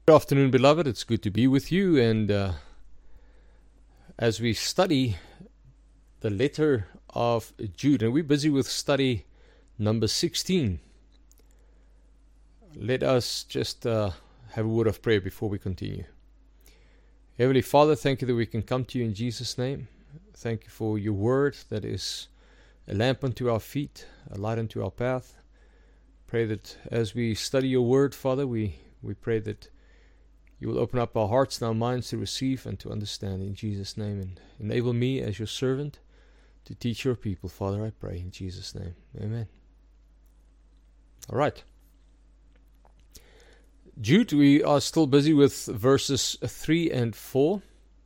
Good afternoon, beloved. It's good to be with you. And as we study the letter of Jude, and we're busy with study number 16, let us just have a word of prayer before we continue. Heavenly Father, thank you that we can come to you in Jesus' name. Thank you for your word that is a lamp unto our feet, a light unto our path. Pray that as we study your word, Father, we pray that you will open up our hearts and our minds to receive and to understand in Jesus' name. And enable me as your servant to teach your people, Father, I pray in Jesus' name. Amen. All right. Jude, we are still busy with verses 3 and 4.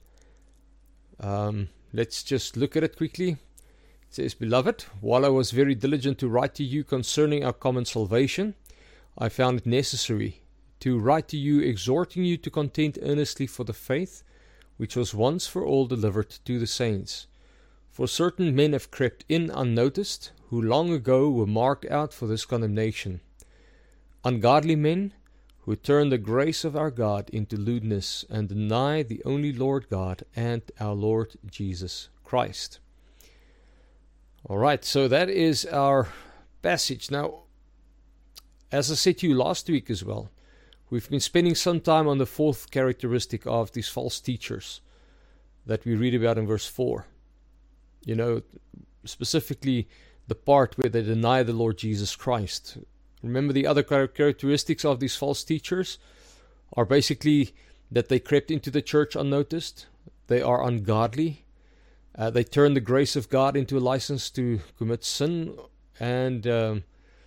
Let's just look at it quickly. It says, Beloved, while I was very diligent to write to you concerning our common salvation, I found it necessary to write to you, exhorting you to contend earnestly for the faith which was once for all delivered to the saints. For certain men have crept in unnoticed, who long ago were marked out for this condemnation. Ungodly men, who turn the grace of our God into lewdness and deny the only Lord God and our Lord Jesus Christ. All right, so that is our passage. Now, as I said to you last week as well, we've been spending some time on the fourth characteristic of these false teachers that we read about in verse 4. You know, specifically the part where they deny the Lord Jesus Christ. Remember, the other characteristics of these false teachers are basically that they crept into the church unnoticed, they are ungodly, they turn the grace of God into a license to commit sin, and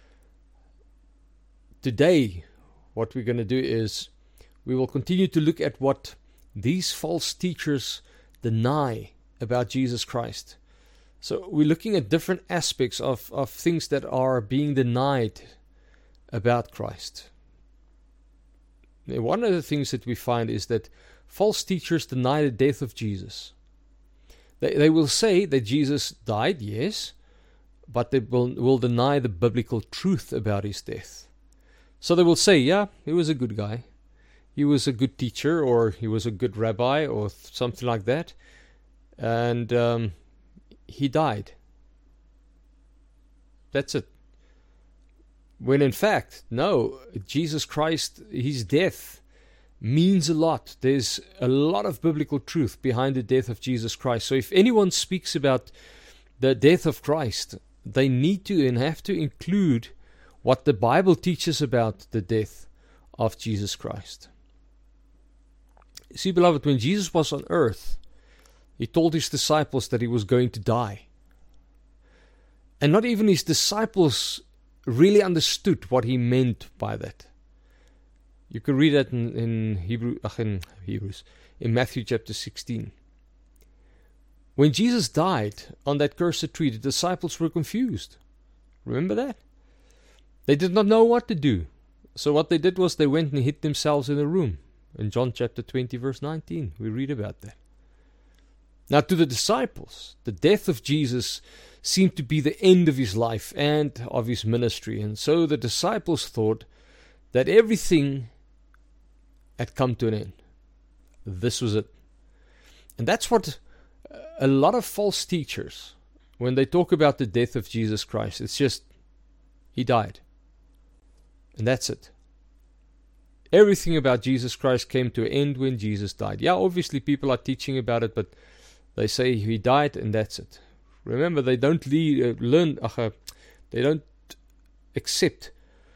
today what we're going to do is we will continue to look at what these false teachers deny about Jesus Christ. So we're looking at different aspects of things that are being denied about Christ. Now, one of the things that we find is that false teachers deny the death of Jesus. They will say that Jesus died, yes, but they will deny the biblical truth about his death. So they will say, yeah, he was a good guy. He was a good teacher, or he was a good rabbi, or something like that. And he died. That's it. When in fact, no, Jesus Christ, his death means a lot. There's a lot of biblical truth behind the death of Jesus Christ. So if anyone speaks about the death of Christ, they need to and have to include what the Bible teaches about the death of Jesus Christ. See, beloved, when Jesus was on earth, he told his disciples that he was going to die. And not even his disciples really understood what he meant by that. You can read that in Matthew chapter 16. When Jesus died on that cursed tree, the disciples were confused. Remember that? They did not know what to do. So what they did was they went and hid themselves in a room. In John chapter 20 verse 19, we read about that. Now to the disciples, the death of Jesus seemed to be the end of his life and of his ministry. And so the disciples thought that everything had come to an end. This was it. And that's what a lot of false teachers, when they talk about the death of Jesus Christ, it's just, he died. And that's it. Everything about Jesus Christ came to an end when Jesus died. Yeah, obviously people are teaching about it, but they say he died and that's it. Remember, they don't they don't accept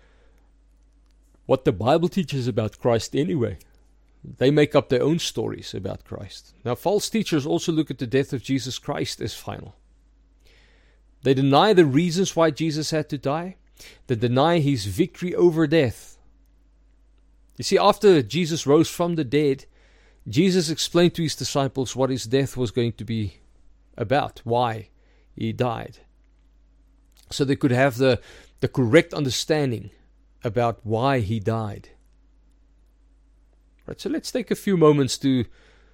what the Bible teaches about Christ anyway. They make up their own stories about Christ. Now, false teachers also look at the death of Jesus Christ as final. They deny the reasons why Jesus had to die. They deny his victory over death. You see, after Jesus rose from the dead, Jesus explained to his disciples what his death was going to be about, why he died. So they could have the correct understanding about why he died. Right, so let's take a few moments to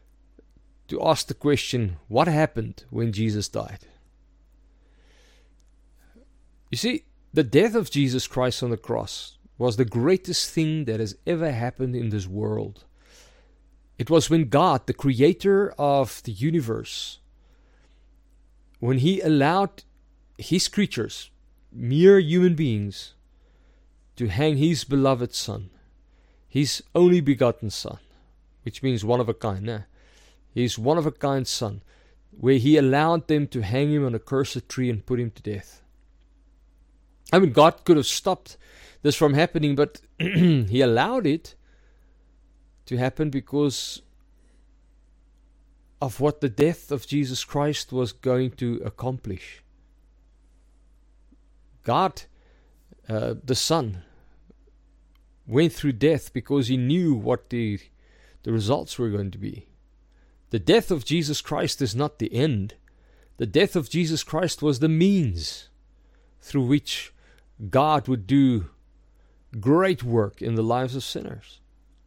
ask the question, what happened when Jesus died? You see, the death of Jesus Christ on the cross was the greatest thing that has ever happened in this world. It was when God, the creator of the universe, when He allowed His creatures, mere human beings, to hang His beloved Son, His only begotten Son, which means one of a kind. His one of a kind Son, where He allowed them to hang Him on a cursed tree and put Him to death. I mean, God could have stopped this from happening, but He allowed it to happen because of what the death of Jesus Christ was going to accomplish. God, the Son, went through death because He knew what the results were going to be. The death of Jesus Christ is not the end. The death of Jesus Christ was the means through which God would do great work in the lives of sinners.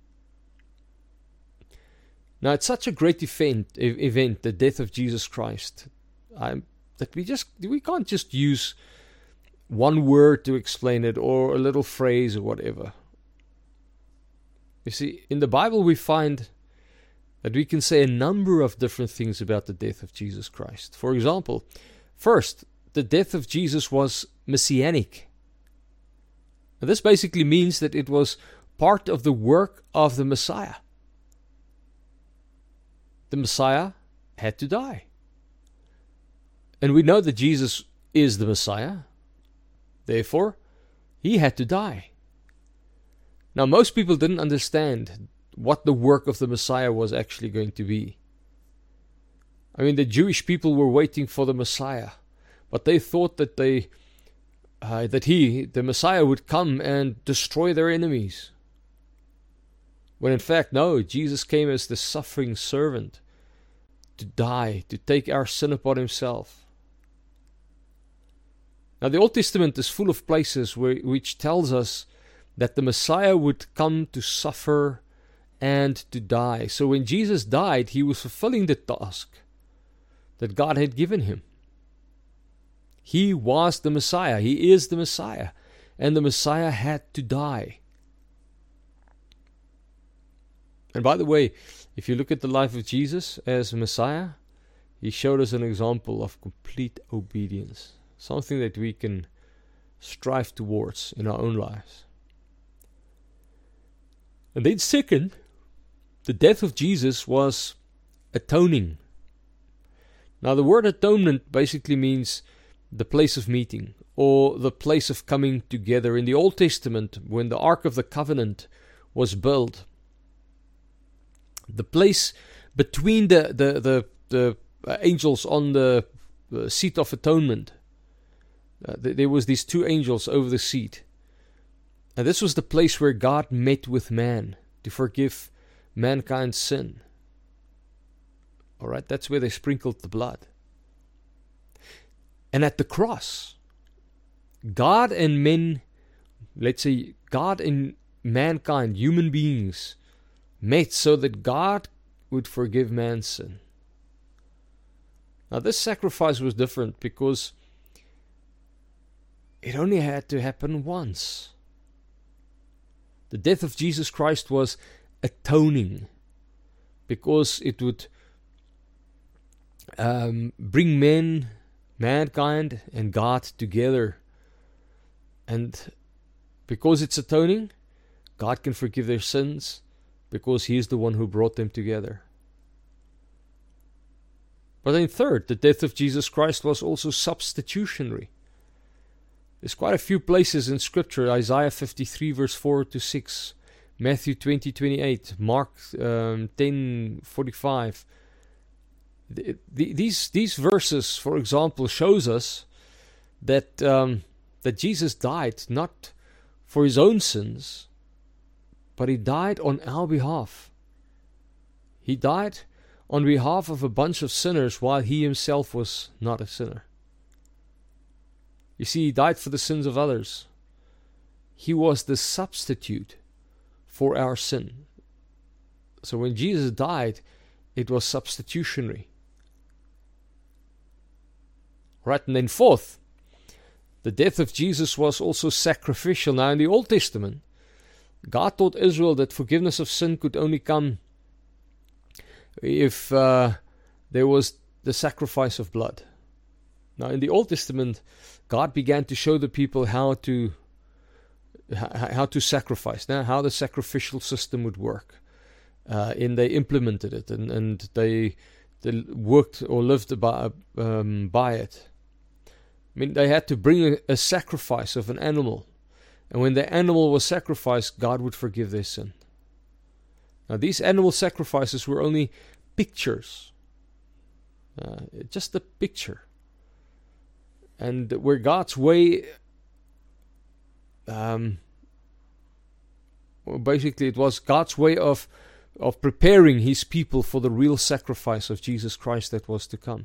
Now, it's such a great event, the death of Jesus Christ, that we can't just use one word to explain it or a little phrase or whatever. You see, in the Bible we find that we can say a number of different things about the death of Jesus Christ. For example, first, the death of Jesus was messianic. And this basically means that it was part of the work of the Messiah. The Messiah had to die. And we know that Jesus is the Messiah. Therefore, He had to die. Now, most people didn't understand what the work of the Messiah was actually going to be. I mean, the Jewish people were waiting for the Messiah, but they thought that the Messiah would come and destroy their enemies. When in fact, no, Jesus came as the suffering servant to die, to take our sin upon Himself. Now, the Old Testament is full of places which tells us that the Messiah would come to suffer and to die. So when Jesus died, He was fulfilling the task that God had given Him. He was the Messiah. He is the Messiah. And the Messiah had to die. And by the way, if you look at the life of Jesus as Messiah, He showed us an example of complete obedience. Something that we can strive towards in our own lives. And then second, the death of Jesus was atoning. Now the word atonement basically means the place of meeting, or the place of coming together. In the Old Testament, when the Ark of the Covenant was built, the place between the angels on the seat of atonement, there was these two angels over the seat. And this was the place where God met with man to forgive mankind's sin. Alright, that's where they sprinkled the blood. And at the cross, God and men, let's say God and mankind, human beings, met so that God would forgive man's sin. Now this sacrifice was different because it only had to happen once. The death of Jesus Christ was atoning because it would bring mankind and God together. And because it's atoning, God can forgive their sins because He is the one who brought them together. But then third, the death of Jesus Christ was also substitutionary. There's quite a few places in Scripture, Isaiah 53 verse 4 to 6, Matthew 20:28, Mark 10:45. These verses, for example, shows us that that Jesus died not for His own sins, but He died on our behalf. He died on behalf of a bunch of sinners while He Himself was not a sinner. You see, He died for the sins of others. He was the substitute for our sin. So when Jesus died, it was substitutionary. Right, and then fourth, The death of Jesus was also sacrificial. Now, in the Old Testament, God taught Israel that forgiveness of sin could only come if there was the sacrifice of blood. Now, in the Old Testament, God began to show the people how to sacrifice, now how the sacrificial system would work. And they implemented it, and they worked or lived by it. I mean, they had to bring a sacrifice of an animal. And when the animal was sacrificed, God would forgive their sin. Now, these animal sacrifices were only pictures. Just a picture. And where God's way, basically it was God's way of preparing His people for the real sacrifice of Jesus Christ that was to come.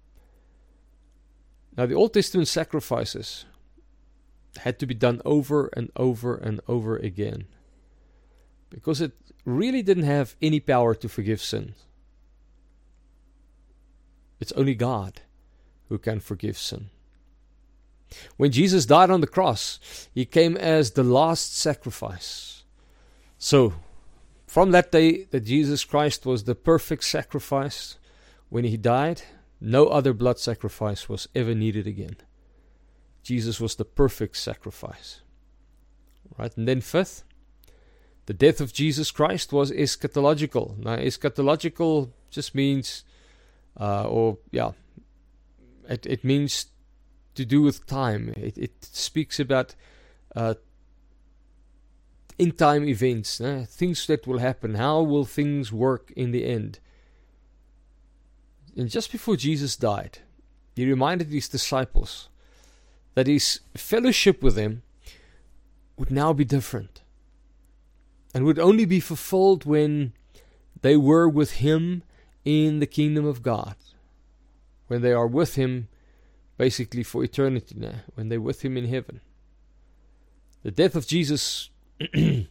Now, the Old Testament sacrifices had to be done over and over and over again, because it really didn't have any power to forgive sin. It's only God who can forgive sin. When Jesus died on the cross, He came as the last sacrifice. So, from that day that Jesus Christ was the perfect sacrifice, when He died, no other blood sacrifice was ever needed again. Jesus was the perfect sacrifice. Right? And then fifth, the death of Jesus Christ was eschatological. Now, eschatological just means, it means to do with time. It speaks about in-time events, things that will happen. How will things work in the end? And just before Jesus died, He reminded His disciples that His fellowship with them would now be different, and would only be fulfilled when they were with Him in the kingdom of God, when they are with Him basically for eternity now, when they're with Him in heaven. The death of Jesus made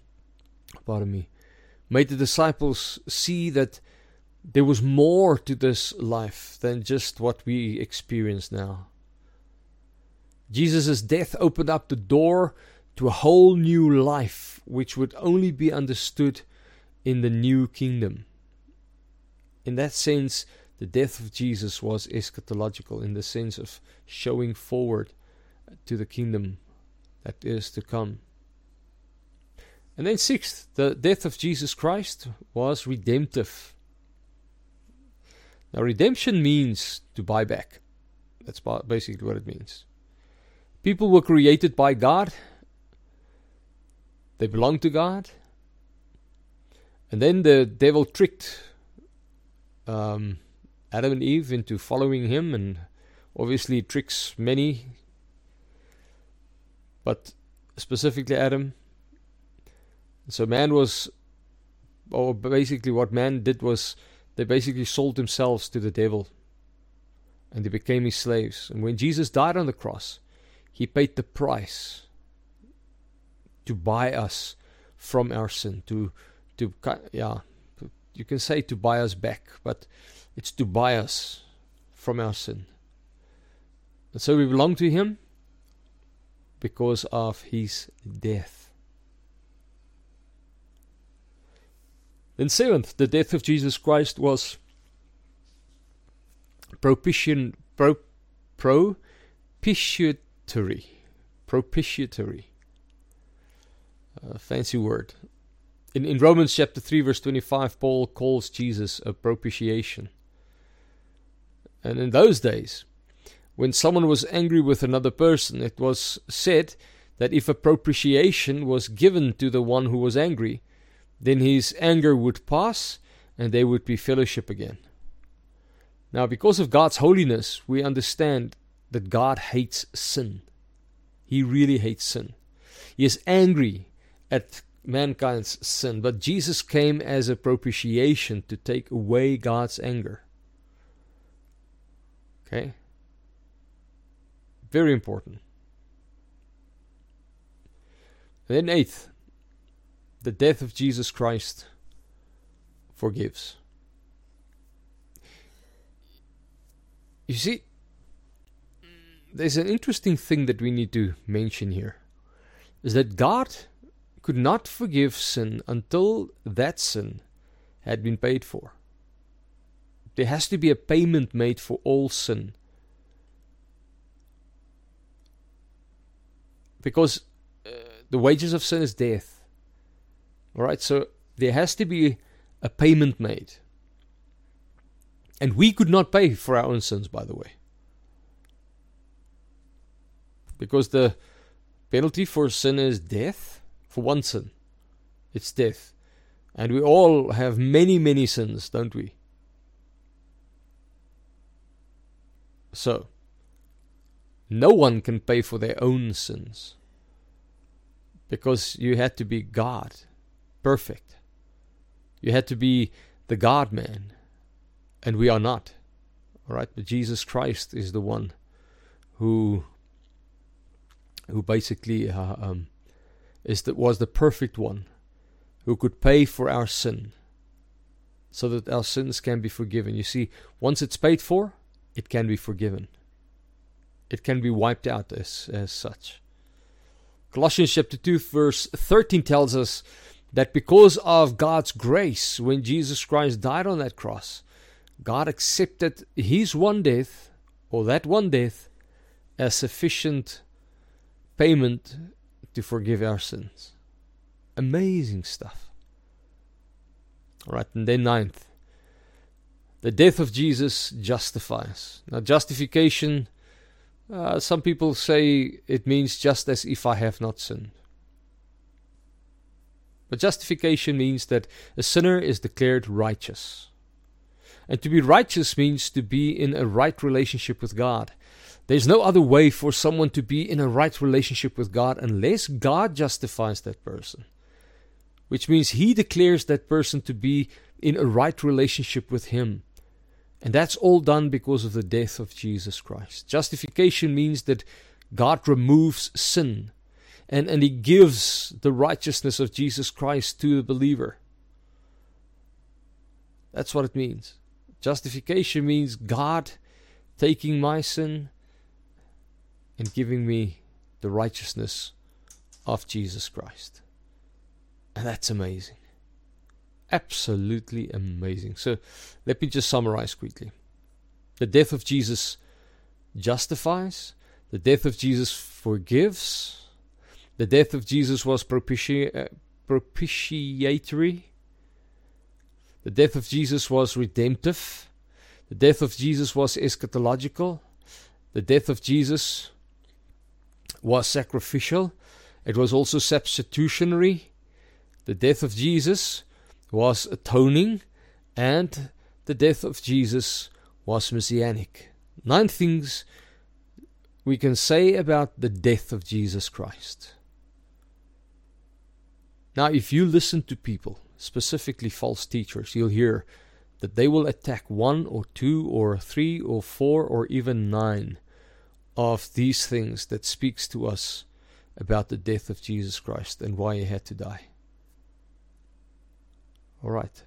the disciples see that there was more to this life than just what we experience now. Jesus' death opened up the door to a whole new life, which would only be understood in the new kingdom. In that sense, the death of Jesus was eschatological, in the sense of showing forward to the kingdom that is to come. And then sixth, the death of Jesus Christ was redemptive. Now, redemption means to buy back. That's basically what it means. People were created by God. They belong to God. And then the devil tricked Adam and Eve into following him, and obviously tricks many, but specifically Adam. So what man did was, they basically sold themselves to the devil, and they became his slaves. And when Jesus died on the cross, He paid the price to buy us from our sin. You can say to buy us back, but it's to buy us from our sin. And so we belong to Him because of His death. Then seventh, the death of Jesus Christ was propitiatory. Propitiatory. Fancy word. In Romans chapter 3 verse 25, Paul calls Jesus a propitiation. And in those days, when someone was angry with another person, it was said that if a propitiation was given to the one who was angry, then his anger would pass and there would be fellowship again. Now, because of God's holiness, we understand that God hates sin. He really hates sin. He is angry at mankind's sin, but Jesus came as a propitiation to take away God's anger. Okay? Very important. And then eighth, the death of Jesus Christ forgives. You see, there's an interesting thing that we need to mention here, is that God could not forgive sin until that sin had been paid for. There has to be a payment made for all sin. Because the wages of sin is death. Alright, so there has to be a payment made. And we could not pay for our own sins, by the way. Because the penalty for sin is death. For one sin, it's death. And we all have many, many sins, don't we? So, no one can pay for their own sins. Because you had to be God, perfect. You had to be the God-man. And we are not. Alright, but Jesus Christ is the one who basically was the perfect one, who could pay for our sin, so that our sins can be forgiven. You see, once it's paid for, it can be forgiven. It can be wiped out as such. Colossians chapter 2 verse 13 tells us that because of God's grace, when Jesus Christ died on that cross, God accepted his one death, or that one death, as sufficient payment to forgive our sins. Amazing stuff. Alright, and then 9th, the death of Jesus justifies. Now, justification, some people say it means just as if I have not sinned. But justification means that a sinner is declared righteous. And to be righteous means to be in a right relationship with God. There's no other way for someone to be in a right relationship with God unless God justifies that person. Which means he declares that person to be in a right relationship with him. And that's all done because of the death of Jesus Christ. Justification means that God removes sin. And he gives the righteousness of Jesus Christ to the believer. That's what it means. Justification means God taking my sin and giving me the righteousness of Jesus Christ. And that's amazing. Absolutely amazing. So let me just summarize quickly. The death of Jesus justifies. The death of Jesus forgives. The death of Jesus was propitiatory. The death of Jesus was redemptive. The death of Jesus was eschatological. The death of Jesus was sacrificial. It was also substitutionary. The death of Jesus was atoning. And the death of Jesus was messianic. 9 things we can say about the death of Jesus Christ. Now, if you listen to people, specifically false teachers, you'll hear that they will attack 1 or 2 or 3 or 4 or even 9 of these things that speaks to us about the death of Jesus Christ and why he had to die. Alright.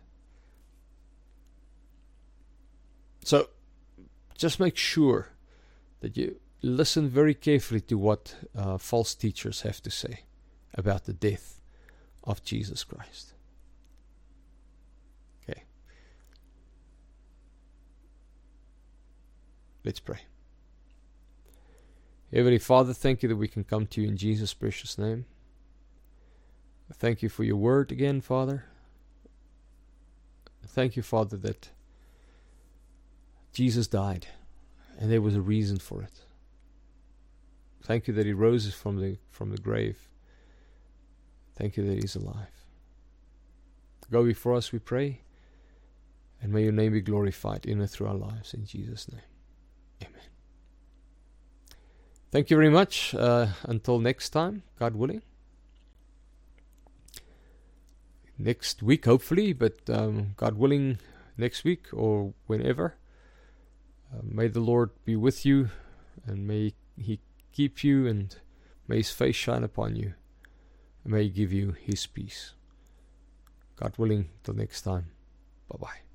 So, just make sure that you listen very carefully to what false teachers have to say about the death of Jesus Christ. Okay. Let's pray. Heavenly Father, thank you that we can come to you in Jesus' precious name. Thank you for your word again, Father. Thank you, Father, that Jesus died and there was a reason for it. Thank you that he rose from the grave. Thank you that he's alive. Go before us, we pray, and may your name be glorified in and through our lives. In Jesus' name. Amen. Thank you very much. Until next time, God willing. Next week, hopefully, but God willing, next week or whenever. May the Lord be with you, and may he keep you, and may his face shine upon you. May he give you his peace. God willing, till next time. Bye-bye.